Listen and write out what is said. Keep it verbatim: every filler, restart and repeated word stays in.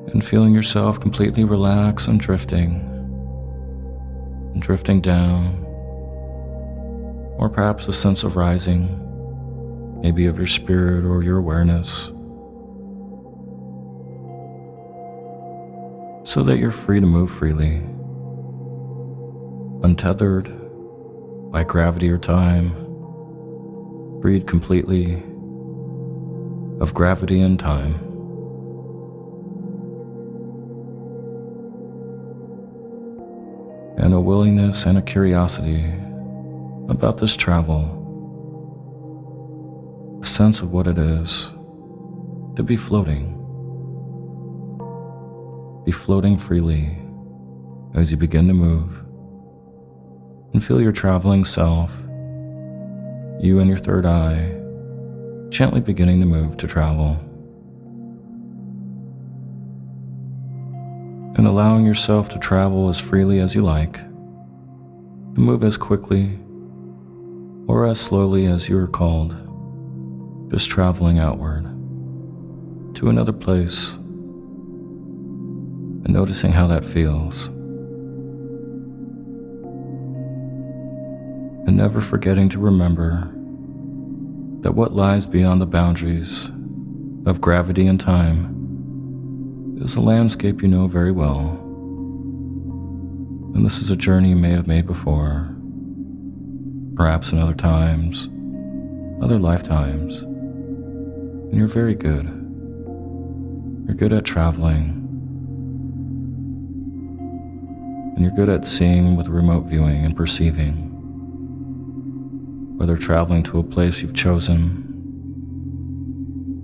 and feeling yourself completely relax and drifting, and drifting down, or perhaps a sense of rising, maybe of your spirit or your awareness, so that you're free to move freely, untethered by gravity or time, freed completely of gravity and time. And a willingness and a curiosity about this travel, a sense of what it is to be floating, be floating freely as you begin to move, and feel your traveling self, you and your third eye, gently beginning to move to travel, and allowing yourself to travel as freely as you like, to move as quickly or as slowly as you are called, just traveling outward to another place and noticing how that feels. And never forgetting to remember that what lies beyond the boundaries of gravity and time is a landscape you know very well. And this is a journey you may have made before, perhaps in other times, other lifetimes. And you're very good. You're good at traveling. And you're good at seeing with remote viewing and perceiving, whether traveling to a place you've chosen